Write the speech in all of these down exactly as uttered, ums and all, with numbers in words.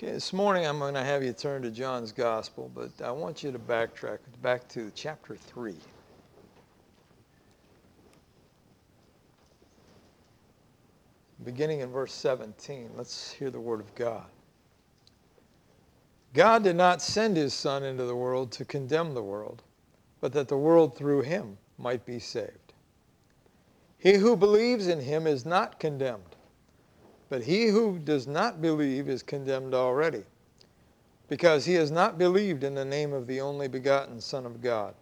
Okay, this morning I'm going to have you turn to John's Gospel, but I want you to backtrack back to chapter three. Beginning in verse seventeen, let's hear the word of God. God did not send his Son into the world to condemn the world, but that the world through him might be saved. He who believes in him is not condemned, but he who does not believe is condemned already, because he has not believed in the name of the only begotten Son of God.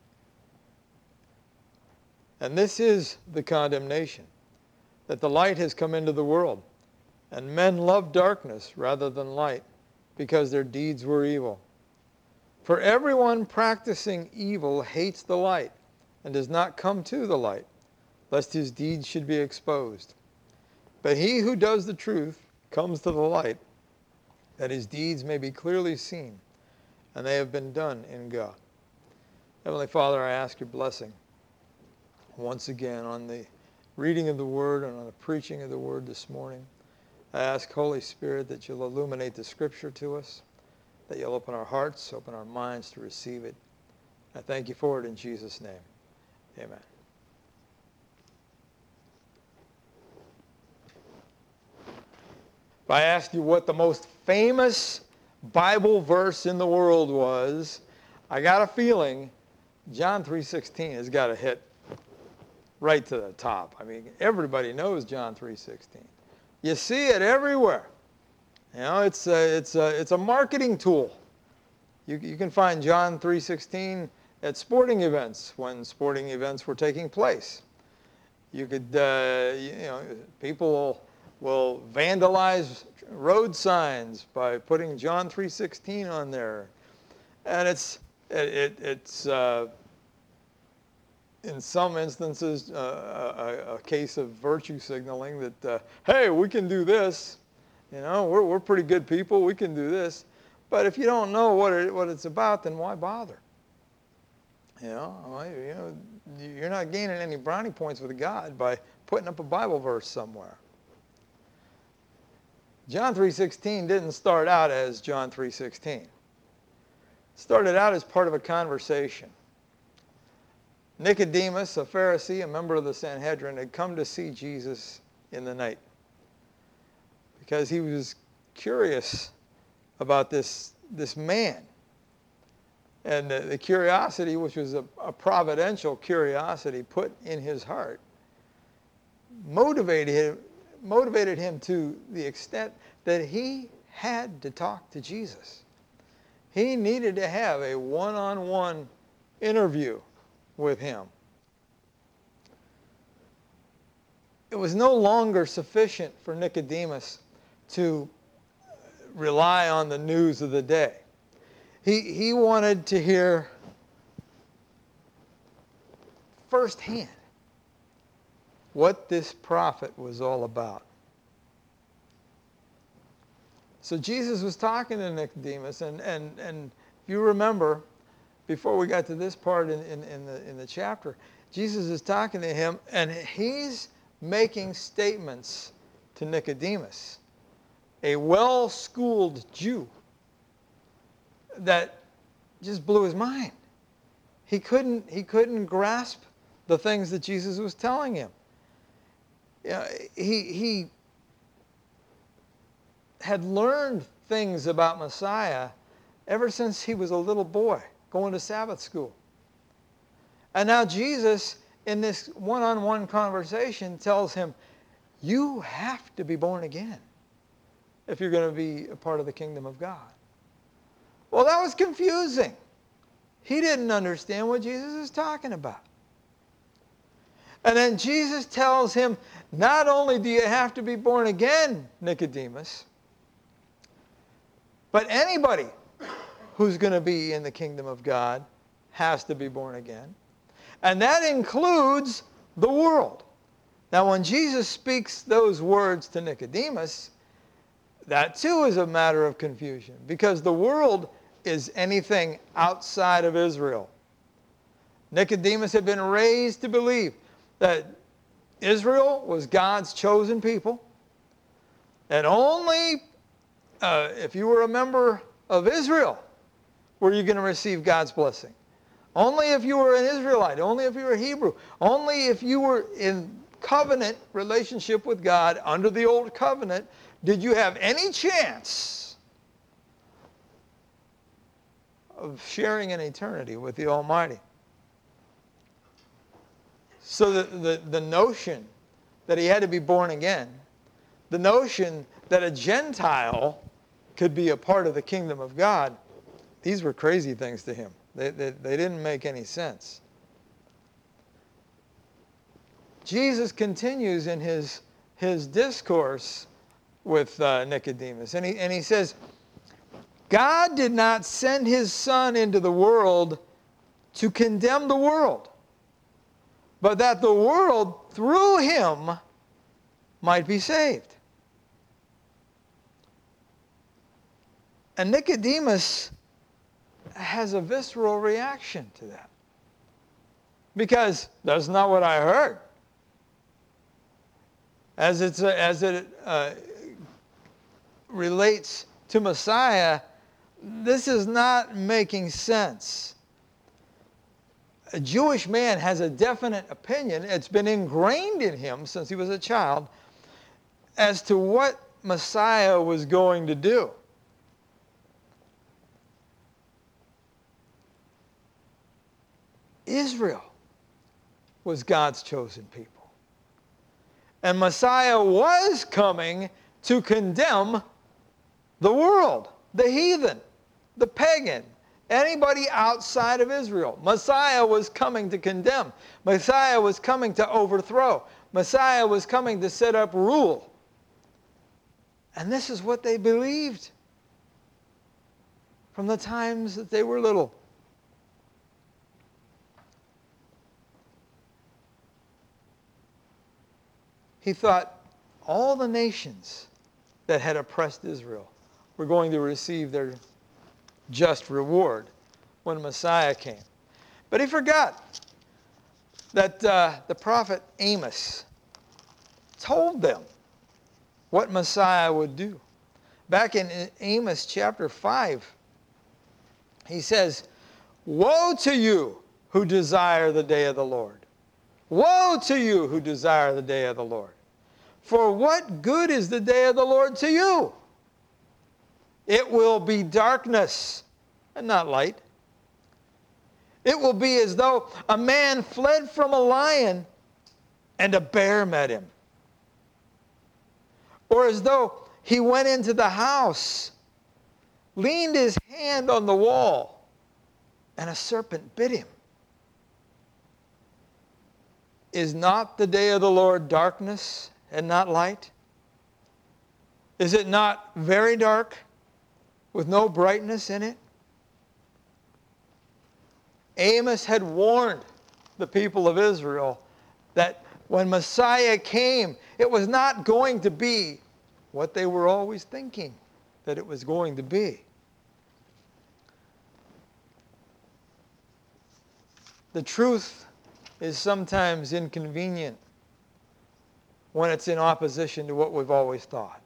And this is the condemnation, that the light has come into the world, and men love darkness rather than light, because their deeds were evil. For everyone practicing evil hates the light, and does not come to the light, lest his deeds should be exposed. But he who does the truth comes to the light, that his deeds may be clearly seen, and they have been done in God. Heavenly Father, I ask your blessing once again on the reading of the Word and on the preaching of the Word this morning. I ask, Holy Spirit, that you'll illuminate the Scripture to us, that you'll open our hearts, open our minds to receive it. I thank you for it in Jesus' name. Amen. If I asked you what the most famous Bible verse in the world was, I got a feeling John three sixteen has got to hit right to the top. I mean, everybody knows John three sixteen. You see it everywhere. You know, it's a, it's a, it's a marketing tool. You, you can find John three sixteen at sporting events when sporting events were taking place. You could, uh, you know, people will, will vandalize road signs by putting John three sixteen on there. And it's, it, it, it's uh, in some instances, uh, a, a case of virtue signaling that, uh, hey, we can do this. You know, we're, we're pretty good people. We can do this. But if you don't know what, it, what it's about, then why bother? You know, you know, you're not gaining any brownie points with God by putting up a Bible verse somewhere. John three sixteen didn't start out as John three sixteen. It started out as part of a conversation. Nicodemus, a Pharisee, a member of the Sanhedrin, had come to see Jesus in the night because he was curious about this, this man. And the, the curiosity, which was a, a providential curiosity put in his heart, motivated him, motivated him to the extent that he had to talk to Jesus. He needed to have a one-on-one interview with him. It was no longer sufficient for Nicodemus to rely on the news of the day. He, he wanted to hear firsthand what this prophet was all about. So Jesus was talking to Nicodemus, and, and, and if you remember, before we got to this part in, in, in, the, in the chapter, Jesus is talking to him, and he's making statements to Nicodemus, a well-schooled Jew, that just blew his mind. He couldn't, he couldn't grasp the things that Jesus was telling him. You know, he, he had learned things about Messiah ever since he was a little boy going to Sabbath school. And now Jesus, in this one-on-one conversation, tells him, you have to be born again if you're going to be a part of the kingdom of God. Well, that was confusing. He didn't understand what Jesus was talking about. And then Jesus tells him, not only do you have to be born again, Nicodemus, but anybody who's going to be in the kingdom of God has to be born again. And that includes the world. Now, when Jesus speaks those words to Nicodemus, that too is a matter of confusion, because the world is anything outside of Israel. Nicodemus had been raised to believe that Israel was God's chosen people, and only uh, if you were a member of Israel, were you going to receive God's blessing? Only if you were an Israelite, only if you were Hebrew, only if you were in covenant relationship with God under the old covenant did you have any chance of sharing an eternity with the Almighty. So the, the, the notion that he had to be born again, the notion that a Gentile could be a part of the kingdom of God, these were crazy things to him. They, they, they didn't make any sense. Jesus continues in his, his discourse with uh, Nicodemus, and he, and he says, God did not send his Son into the world to condemn the world, but that the world through him might be saved. And Nicodemus has a visceral reaction to that. Because that's not what I heard. As, it's, uh, as it uh, relates to Messiah, this is not making sense. A Jewish man has a definite opinion. It's been ingrained in him since he was a child as to what Messiah was going to do. Israel was God's chosen people. And Messiah was coming to condemn the world, the heathen, the pagan, anybody outside of Israel. Messiah was coming to condemn. Messiah was coming to overthrow. Messiah was coming to set up rule. And this is what they believed from the times that they were little. He thought all the nations that had oppressed Israel were going to receive their just reward when Messiah came. But he forgot that uh, the prophet Amos told them what Messiah would do. Back in Amos chapter five, he says, "Woe to you who desire the day of the Lord. Woe to you who desire the day of the Lord. For what good is the day of the Lord to you? It will be darkness and not light. It will be as though a man fled from a lion and a bear met him. Or as though he went into the house, leaned his hand on the wall, and a serpent bit him. Is not the day of the Lord darkness and not light? Is it not very dark with no brightness in it?" Amos had warned the people of Israel that when Messiah came, it was not going to be what they were always thinking that it was going to be. The truth is sometimes inconvenient when it's in opposition to what we've always thought.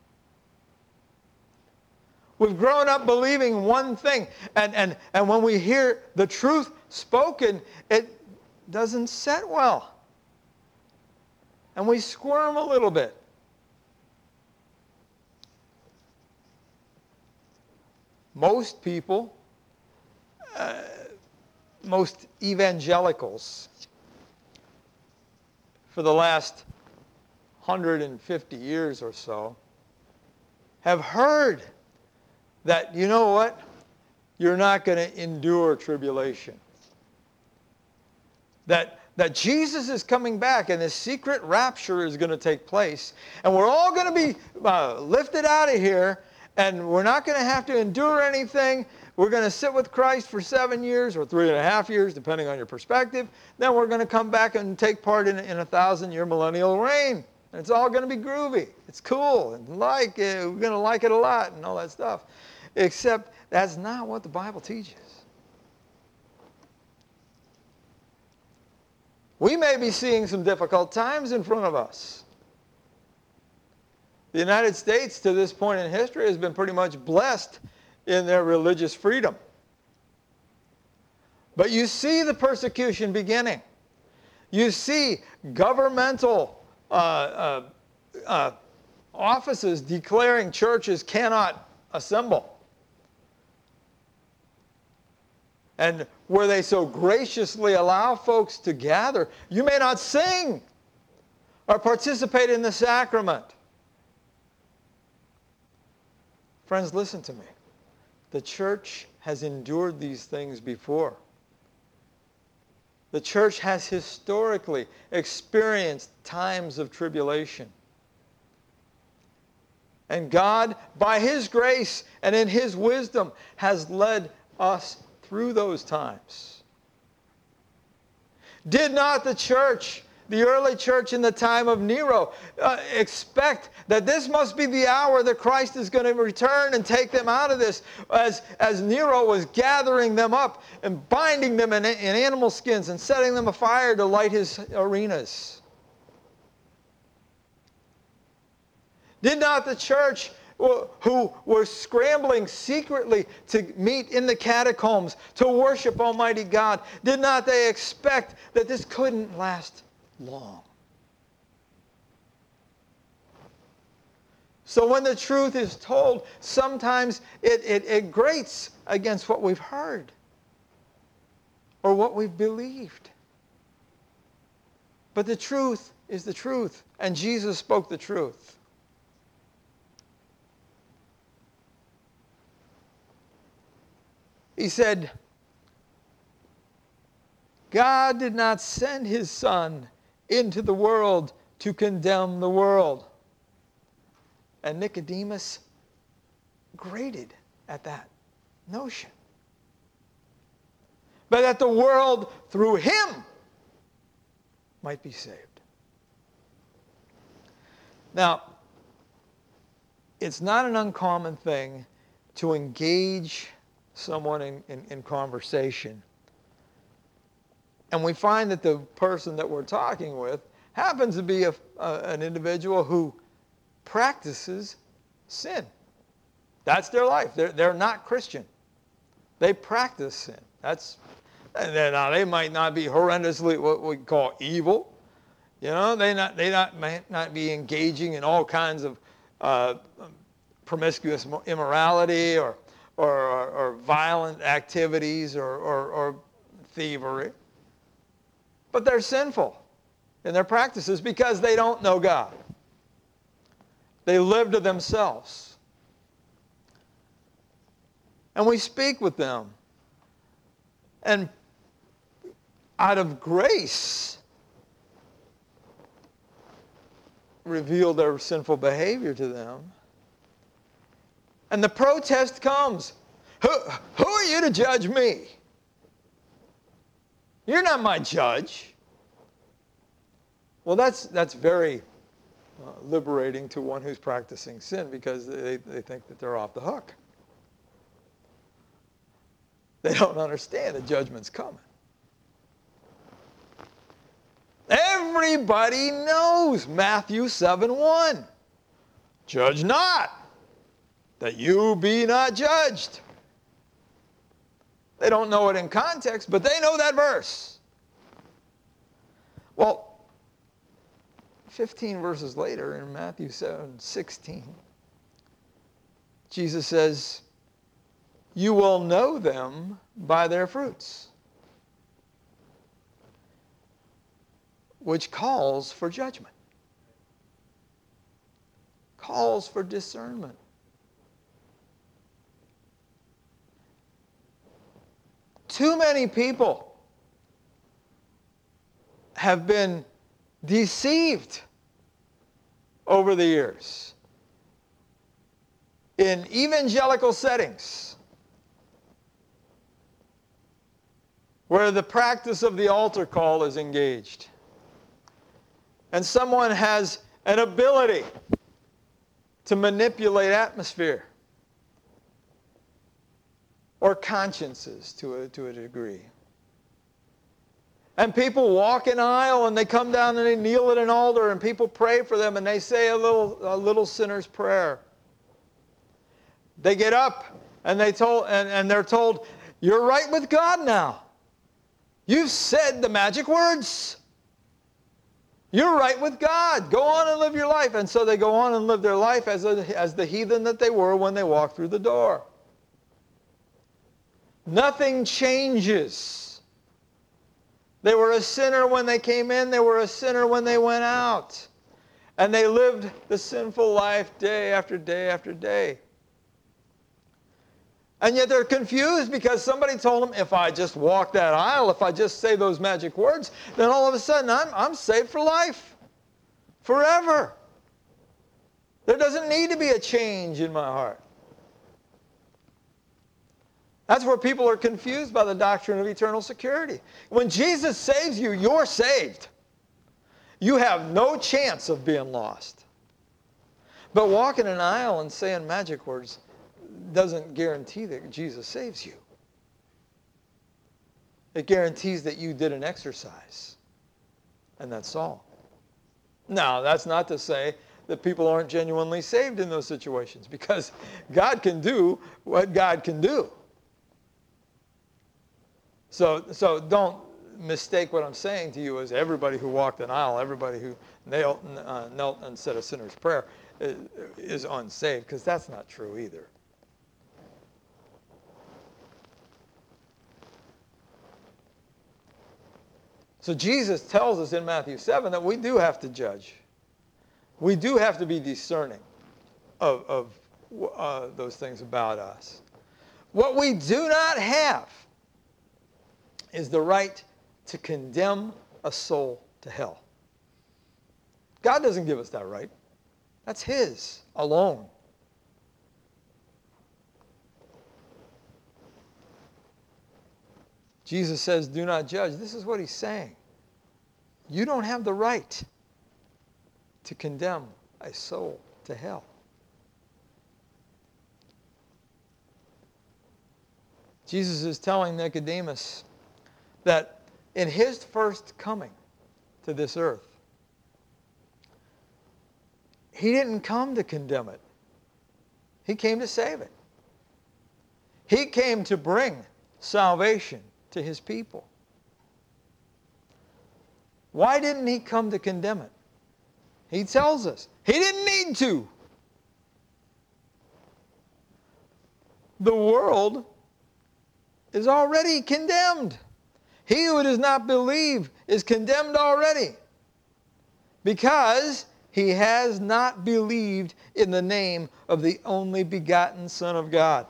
We've grown up believing one thing, and, and, and when we hear the truth spoken, it doesn't set well. And we squirm a little bit. Most people, uh, most evangelicals, for the last one hundred fifty years or so, have heard that, you know what, you're not going to endure tribulation. That, that Jesus is coming back and this secret rapture is going to take place. And we're all going to be uh, lifted out of here, and we're not going to have to endure anything. We're going to sit with Christ for seven years or three and a half years, depending on your perspective. Then we're going to come back and take part in, in a thousand-year millennial reign. And it's all going to be groovy. It's cool. And like it, we're going to like it a lot and all that stuff. Except that's not what the Bible teaches. We may be seeing some difficult times in front of us. The United States, to this point in history, has been pretty much blessed in their religious freedom. But you see the persecution beginning. You see governmental uh, uh, uh, offices declaring churches cannot assemble. And where they so graciously allow folks to gather, you may not sing or participate in the sacrament. Friends, listen to me. The church has endured these things before. The church has historically experienced times of tribulation. And God, by His grace and in His wisdom, has led us through those times. Did not the church, the early church in the time of Nero, uh, expect that this must be the hour that Christ is going to return and take them out of this, as, as Nero was gathering them up and binding them in, in animal skins and setting them afire to light his arenas? Did not the church, who were scrambling secretly to meet in the catacombs to worship Almighty God, did not they expect that this couldn't last long? So when the truth is told, sometimes it, it, it grates against what we've heard or what we've believed. But the truth is the truth, and Jesus spoke the truth. He said, God did not send His Son into the world to condemn the world. And Nicodemus grated at that notion. But that the world, through Him, might be saved. Now, it's not an uncommon thing to engage someone in, in, in conversation. And we find that the person that we're talking with happens to be a, a, an individual who practices sin. That's their life. They're, they're not Christian. They practice sin. That's, and now they might not be horrendously what we call evil. You know, they not they not might not be engaging in all kinds of uh, promiscuous immorality or Or, or, or violent activities or, or, or thievery. But they're sinful in their practices because they don't know God. They live to themselves. And we speak with them. And out of grace, reveal their sinful behavior to them. And the protest comes. Who, who are you to judge me? You're not my judge. Well, that's, that's very uh, liberating to one who's practicing sin because they, they think that they're off the hook. They don't understand the judgment's coming. Everybody knows Matthew seven one. Judge not, that you be not judged. They don't know it in context, but they know that verse. Well, fifteen verses later in Matthew seven sixteen, Jesus says, you will know them by their fruits, which calls for judgment, calls for discernment. Too many people have been deceived over the years in evangelical settings where the practice of the altar call is engaged. And someone has an ability to manipulate atmosphere or consciences to a, to a degree. And people walk an aisle and they come down and they kneel at an altar and people pray for them and they say a little, a little sinner's prayer. They get up and, they told, and, and they're told, you're right with God now. You've said the magic words. You're right with God. Go on and live your life. And so they go on and live their life as, a, as the heathen that they were when they walked through the door. Nothing changes. They were a sinner when they came in. They were a sinner when they went out. And they lived the sinful life day after day after day. And yet they're confused because somebody told them, if I just walk that aisle, if I just say those magic words, then all of a sudden I'm, I'm saved for life, forever. There doesn't need to be a change in my heart. That's where people are confused by the doctrine of eternal security. When Jesus saves you, you're saved. You have no chance of being lost. But walking an aisle and saying magic words doesn't guarantee that Jesus saves you. It guarantees that you did an exercise. And that's all. Now, that's not to say that people aren't genuinely saved in those situations, because God can do what God can do. So, so don't mistake what I'm saying to you as everybody who walked an aisle, everybody who knelt, uh, knelt and said a sinner's prayer is, is unsaved, because that's not true either. So Jesus tells us in Matthew seven that we do have to judge. We do have to be discerning of, of uh, those things about us. What we do not have is the right to condemn a soul to hell. God doesn't give us that right. That's His alone. Jesus says, do not judge. This is what He's saying. You don't have the right to condemn a soul to hell. Jesus is telling Nicodemus that in His first coming to this earth, He didn't come to condemn it. He came to save it. He came to bring salvation to His people. Why didn't He come to condemn it? He tells us He didn't need to. The world is already condemned. He who does not believe is condemned already, because he has not believed in the name of the only begotten Son of God.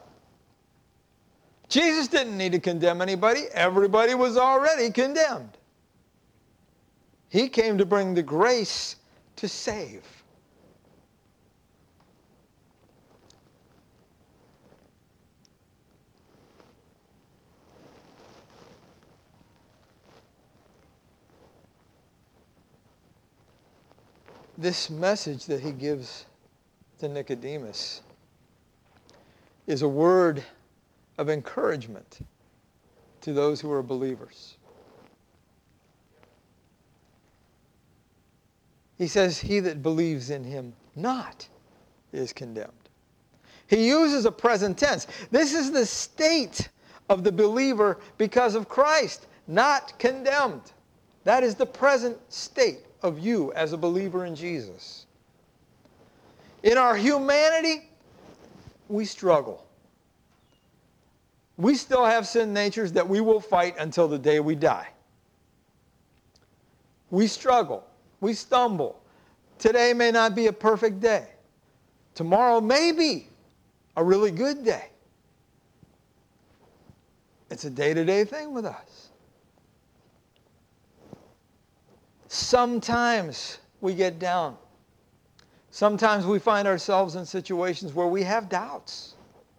Jesus didn't need to condemn anybody. Everybody was already condemned. He came to bring the grace to save. This message that He gives to Nicodemus is a word of encouragement to those who are believers. He says, he that believes in Him not is condemned. He uses a present tense. This is the state of the believer because of Christ, not condemned. That is the present state of you as a believer in Jesus. In our humanity, we struggle. We still have sin natures that we will fight until the day we die. We struggle. We stumble. Today may not be a perfect day. Tomorrow may be a really good day. It's a day-to-day thing with us. Sometimes we get down. Sometimes we find ourselves in situations where we have doubts.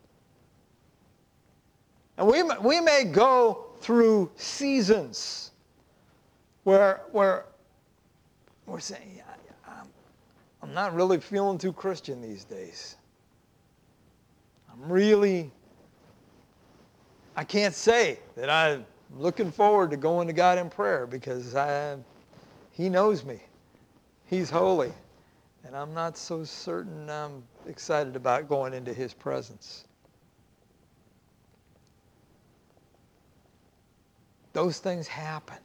And we, we may go through seasons where, where we're saying, yeah, I'm, I'm not really feeling too Christian these days. I'm really, I can't say that I I'm looking forward to going to God in prayer because I, He knows me. He's holy. And I'm not so certain I'm excited about going into His presence. Those things happen.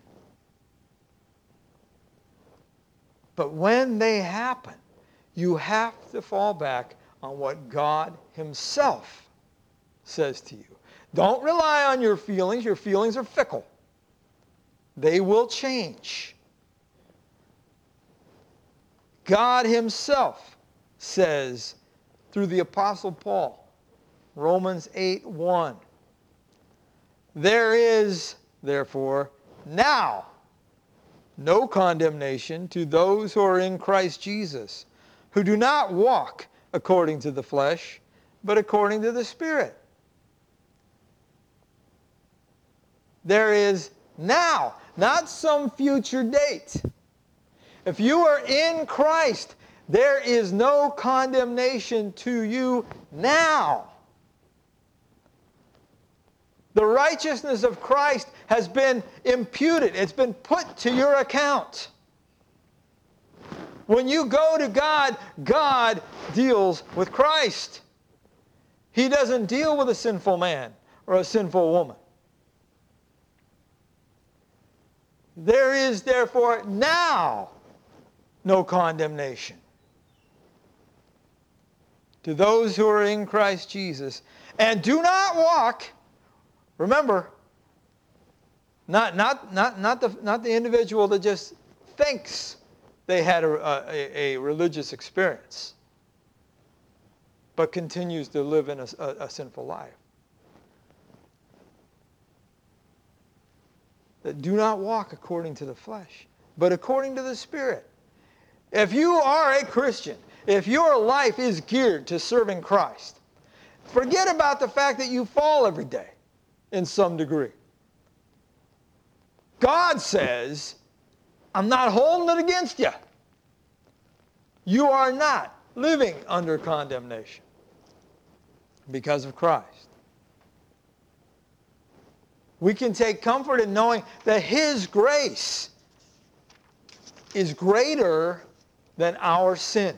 But when they happen, you have to fall back on what God Himself says to you. Don't rely on your feelings. Your feelings are fickle. They will change. God Himself says through the Apostle Paul, Romans eight one, there is, therefore, now no condemnation to those who are in Christ Jesus, who do not walk according to the flesh, but according to the Spirit. There is now, not some future date. If you are in Christ, there is no condemnation to you now. The righteousness of Christ has been imputed. It's been put to your account. When you go to God, God deals with Christ. He doesn't deal with a sinful man or a sinful woman. There is therefore now no condemnation to those who are in Christ Jesus and do not walk. Remember, not, not, not, not, the, not the individual that just thinks they had a, a, a religious experience, but continues to live in a, a, a sinful life. That do not walk according to the flesh, but according to the Spirit. If you are a Christian, if your life is geared to serving Christ, forget about the fact that you fall every day in some degree. God says, I'm not holding it against you. You are not living under condemnation because of Christ. We can take comfort in knowing that His grace is greater than our sin.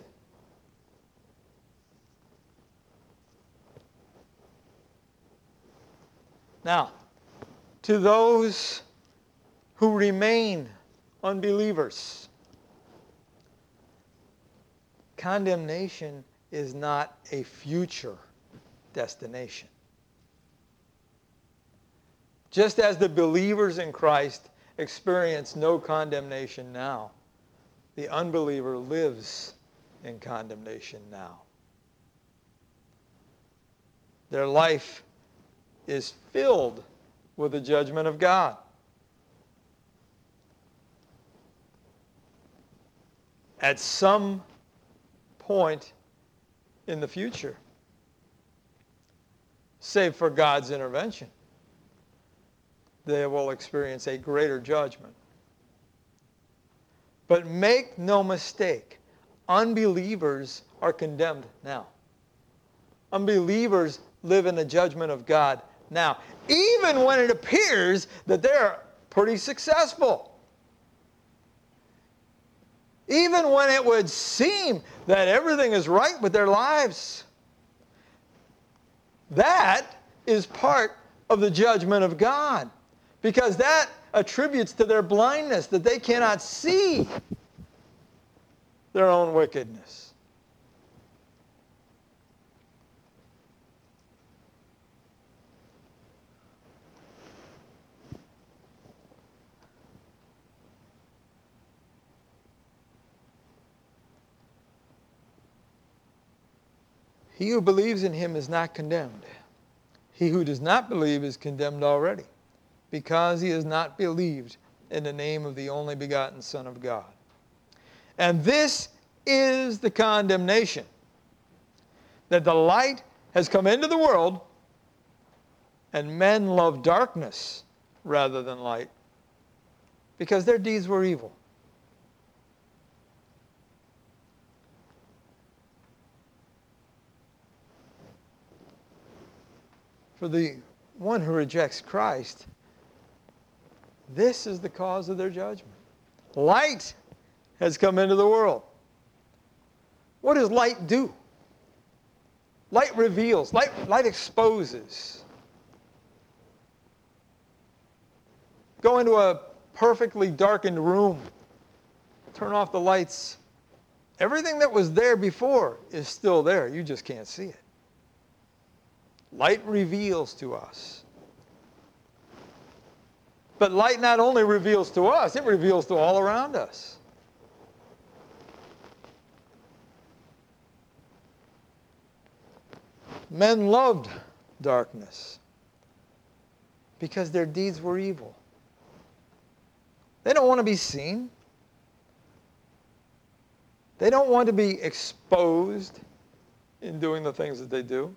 Now, to those who remain unbelievers, condemnation is not a future destination. Just as the believers in Christ experience no condemnation now, the unbeliever lives in condemnation now. Their life is filled with the judgment of God. At some point in the future, save for God's intervention, they will experience a greater judgment. But make no mistake, unbelievers are condemned now. Unbelievers live in the judgment of God now, even when it appears that they're pretty successful. Even when it would seem that everything is right with their lives. That is part of the judgment of God. Because that attributes to their blindness that they cannot see their own wickedness. He who believes in Him is not condemned. He who does not believe is condemned already, because he has not believed in the name of the only begotten Son of God. And this is the condemnation, that the light has come into the world, and men love darkness rather than light, because their deeds were evil. For the one who rejects Christ, This is the cause of their judgment. Light has come into the world. What does light do? Light reveals. Light, light exposes. Go into a perfectly darkened room. Turn off the lights. Everything that was there before is still there. You just can't see it. Light reveals to us. But light not only reveals to us, it reveals to all around us. Men loved darkness because their deeds were evil. They don't want to be seen. They don't want to be exposed in doing the things that they do.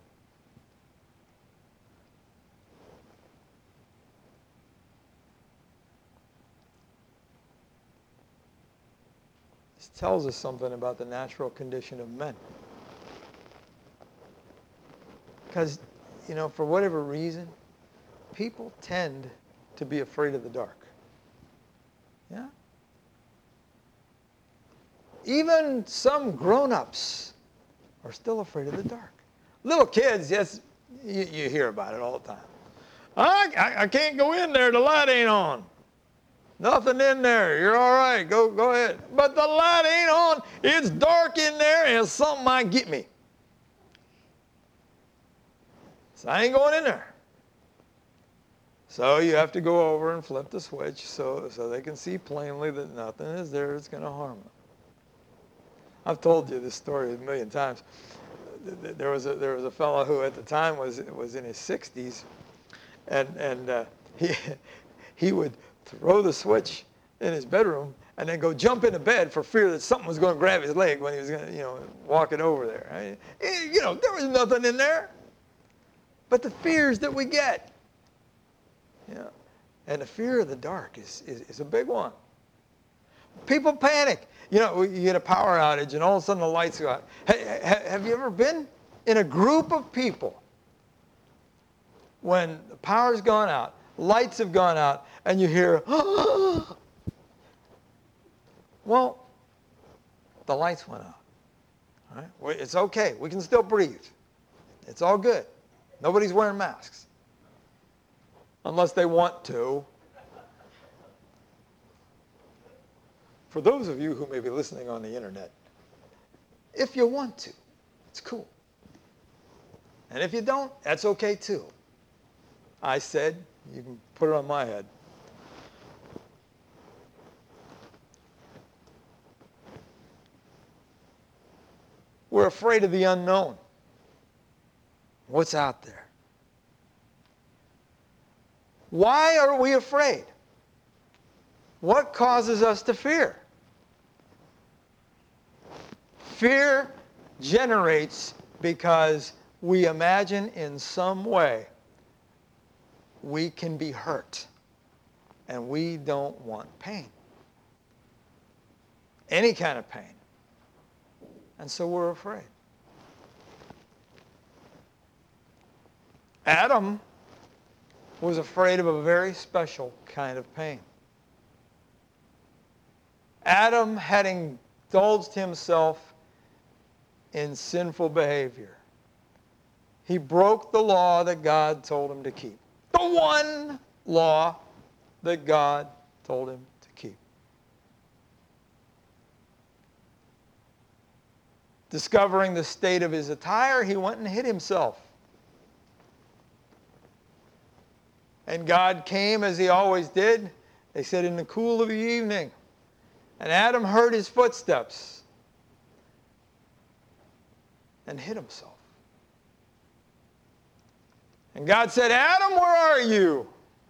This tells us something about the natural condition of men. Because, you know, for whatever reason, people tend to be afraid of the dark. Yeah? Even some grown-ups are still afraid of the dark. Little kids, yes, you, you hear about it all the time. I, I, I can't go in there, the light ain't on. Nothing in there, you're all right, go, go ahead. But the light ain't on, it's dark in there, and something might get me. So I ain't going in there. So you have to go over and flip the switch so, so they can see plainly that nothing is there that's going to harm them. I've told you this story a million times. There was a, there was a fellow who at the time was, was in his sixties, and, and uh, he, he would throw the switch in his bedroom and then go jump into bed for fear that something was going to grab his leg when he was going to, you know, walk it over there. I mean, you know, there was nothing in there. But the fears that we get, yeah, and the fear of the dark is, is, is a big one. People panic. You know, you get a power outage and all of a sudden the lights go out. Hey, have you ever been in a group of people when the power's gone out, lights have gone out, and you hear, oh. Well, the lights went out. All right? It's okay. We can still breathe. It's all good. Nobody's wearing masks. Unless they want to. For those of you who may be listening on the internet, if you want to, it's cool. And if you don't, that's okay too. I said, you can put it on my head. We're afraid of the unknown. What's out there? Why are we afraid? What causes us to fear? Fear generates because we imagine in some way we can be hurt, and we don't want pain. Any kind of pain. And so we're afraid. Adam was afraid of a very special kind of pain. Adam had indulged himself in sinful behavior. He broke the law that God told him to keep. The one law that God told him to keep. Discovering the state of his attire, he went and hid himself. And God came as he always did. They said in the cool of the evening. And Adam heard his footsteps and hid himself. And God said, Adam, where are you?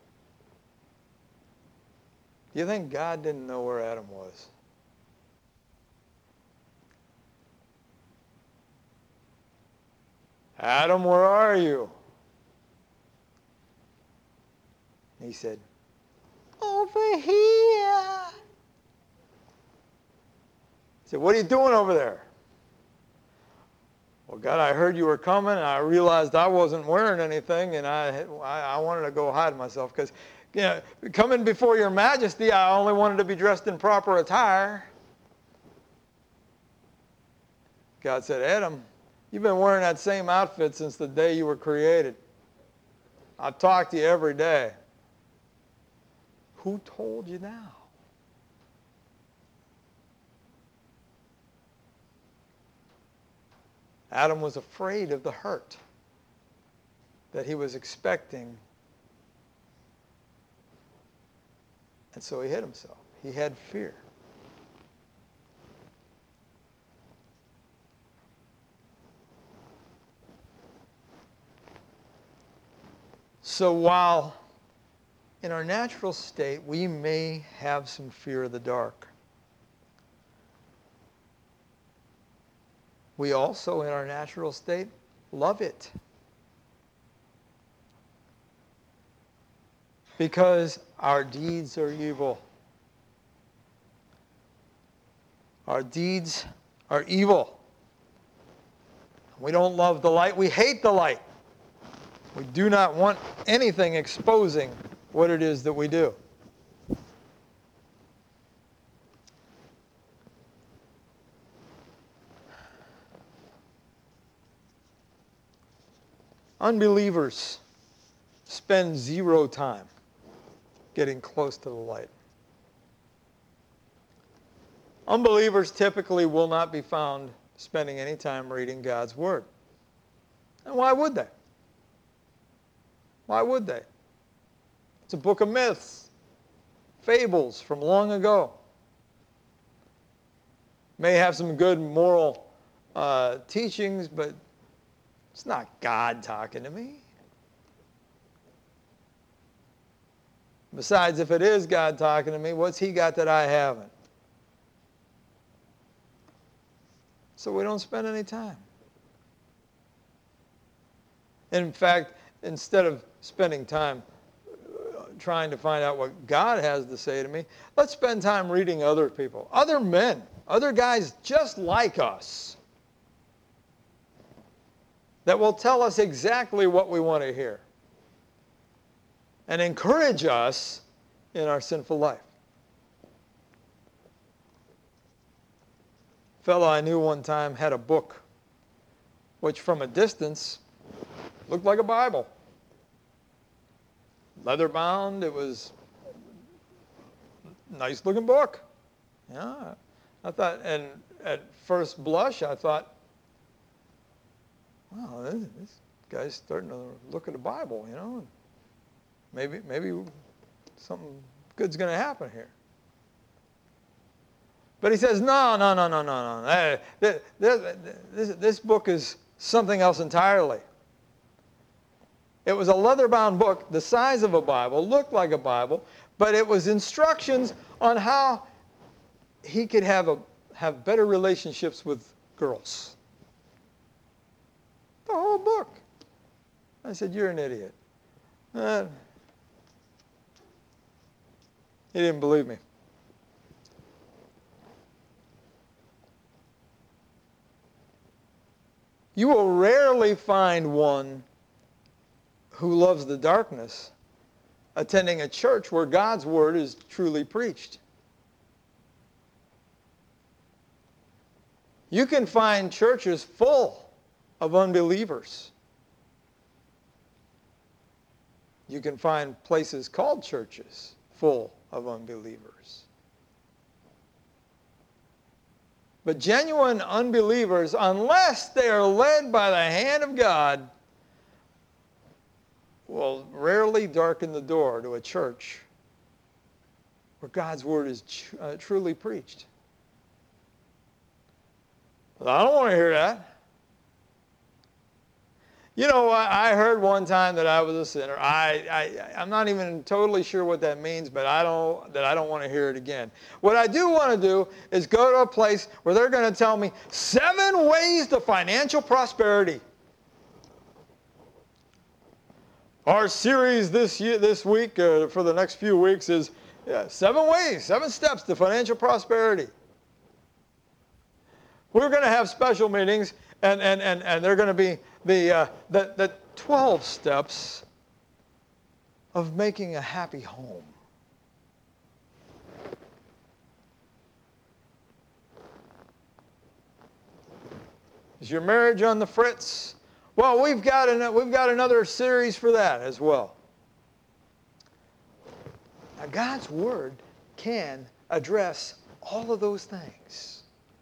Do you think God didn't know where Adam was? Adam, where are you? And he said, over here. He said, what are you doing over there? Well, God, I heard you were coming, and I realized I wasn't wearing anything, and I, I, I wanted to go hide myself because you know, coming before your majesty, I only wanted to be dressed in proper attire. God said, Adam, you've been wearing that same outfit since the day you were created. I talk to you every day. Who told you now? Adam was afraid of the hurt that he was expecting. And so he hid himself. He had fear. So while in our natural state we may have some fear of the dark, we also, in our natural state, love it. Because our deeds are evil. Our deeds are evil. We don't love the light. We hate the light. We do not want anything exposing what it is that we do. Unbelievers spend zero time getting close to the light. Unbelievers typically will not be found spending any time reading God's Word. And why would they? Why would they? It's a book of myths, fables from long ago. May have some good moral uh, teachings, but it's not God talking to me. Besides, if it is God talking to me, what's He got that I haven't? So we don't spend any time. In fact, instead of spending time trying to find out what God has to say to me, let's spend time reading other people, other men, other guys just like us, that will tell us exactly what we want to hear and encourage us in our sinful life. A fellow I knew one time had a book which from a distance looked like a Bible. Leather bound, it was a nice looking book. Yeah, I thought, and at first blush, I thought, wow, this, this guy's starting to look at the Bible, you know. Maybe, maybe something good's going to happen here. But he says, no, no, no, no, no, no. This, this, this book is something else entirely. It was a leather-bound book, the size of a Bible, looked like a Bible, but it was instructions on how he could have, a, have better relationships with girls. The whole book. I said, you're an idiot. Uh, he didn't believe me. You will rarely find one who loves the darkness attending a church where God's word is truly preached. You can find churches full of unbelievers. You can find places called churches full of unbelievers. But genuine unbelievers, unless they are led by the hand of God, will rarely darken the door to a church where God's word is tr- uh, truly preached. But I don't want to hear that. You know, I, I heard one time that I was a sinner. I, I, I'm not even totally sure what that means, but I don't, that I don't want to hear it again. What I do want to do is go to a place where they're going to tell me seven ways to financial prosperity. Our series this year, this week, uh, for the next few weeks is yeah, seven ways, seven steps to financial prosperity. We're going to have special meetings, and, and, and, and they're going to be the, uh, the, the twelve steps of making a happy home? Is your marriage on the fritz? Well, we've got, an, we've got another series for that as well. Now, God's Word can address all of those things.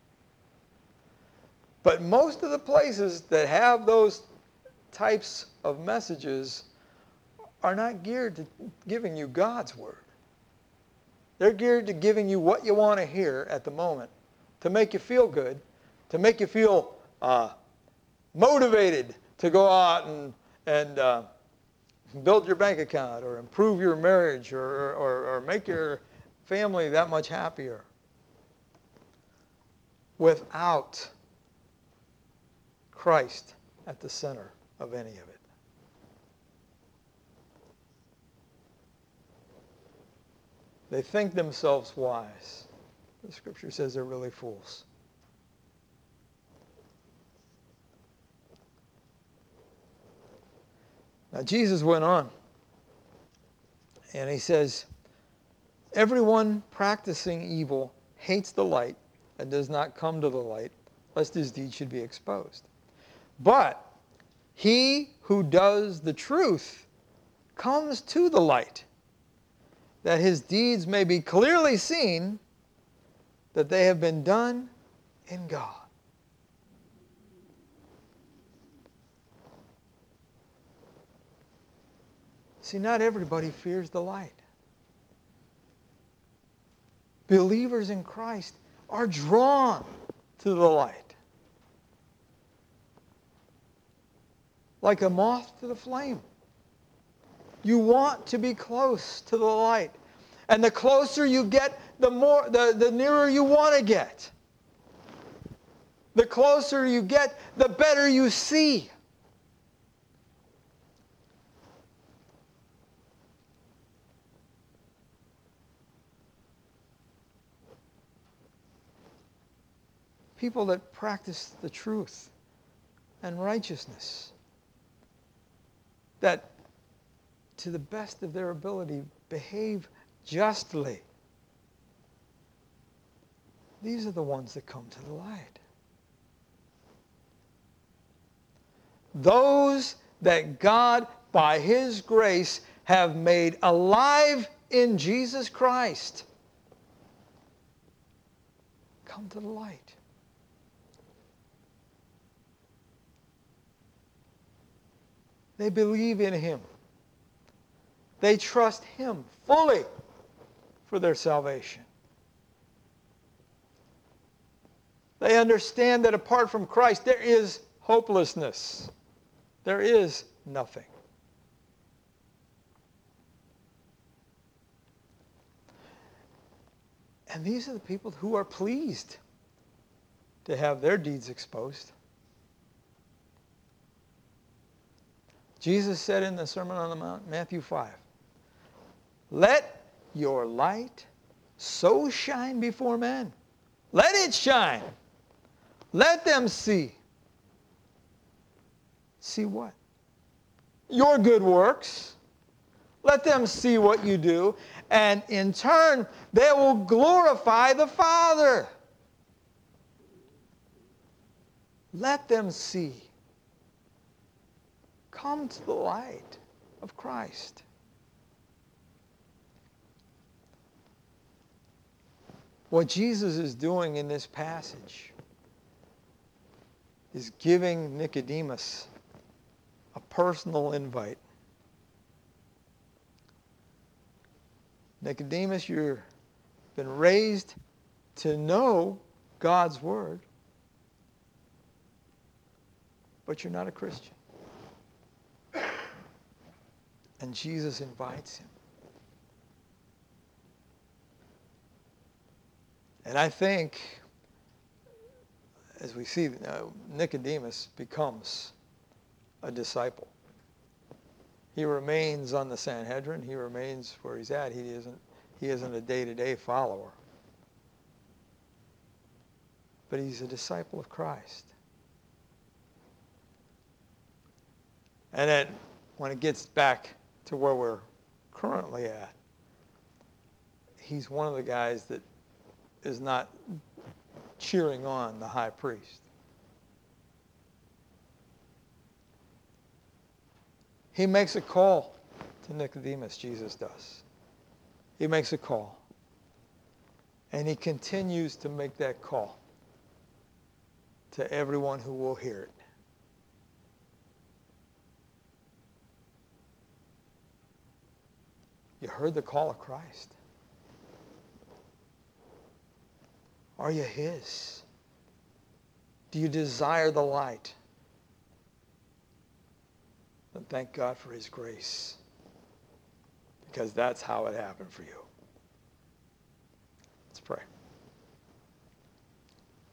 But most of the places that have those types of messages are not geared to giving you God's Word. They're geared to giving you what you want to hear at the moment, to make you feel good, to make you feel uh, motivated to go out and, and uh, build your bank account or improve your marriage or, or, or make your family that much happier, without Christ at the center of any of it. They think themselves wise. The Scripture says they're really fools. Now, Jesus went on, and he says, everyone practicing evil hates the light and does not come to the light, lest his deeds should be exposed. But he who does the truth comes to the light, that his deeds may be clearly seen, that they have been done in God. See, not everybody fears the light. Believers in Christ are drawn to the light. Like a moth to the flame. You want to be close to the light. And the closer you get, the more the, the nearer you want to get. The closer you get, the better you see. People that practice the truth and righteousness, that to the best of their ability behave justly, these are the ones that come to the light. Those that God, by His grace, have made alive in Jesus Christ, come to the light. They believe in Him. They trust Him fully for their salvation. They understand that apart from Christ, there is hopelessness. There is nothing. And these are the people who are pleased to have their deeds exposed. Jesus said in the Sermon on the Mount, Matthew five, let your light so shine before men. Let it shine. Let them see. See what? Your good works. Let them see what you do. And in turn, they will glorify the Father. Let them see. Come to the light of Christ. What Jesus is doing in this passage is giving Nicodemus a personal invite. Nicodemus, you've been raised to know God's Word, but you're not a Christian. And Jesus invites him. And I think, as we see, uh, Nicodemus becomes a disciple. He remains on the Sanhedrin. He remains where he's at. He isn't, he isn't a day-to-day follower. But he's a disciple of Christ. And then when it gets back to where we're currently at. He's one of the guys that is not cheering on the high priest. He makes a call to Nicodemus, Jesus does. He makes a call. And he continues to make that call to everyone who will hear it. You heard the call of Christ. Are you his? Do you desire the light? Then thank God for his grace, because that's how it happened for you. Let's pray.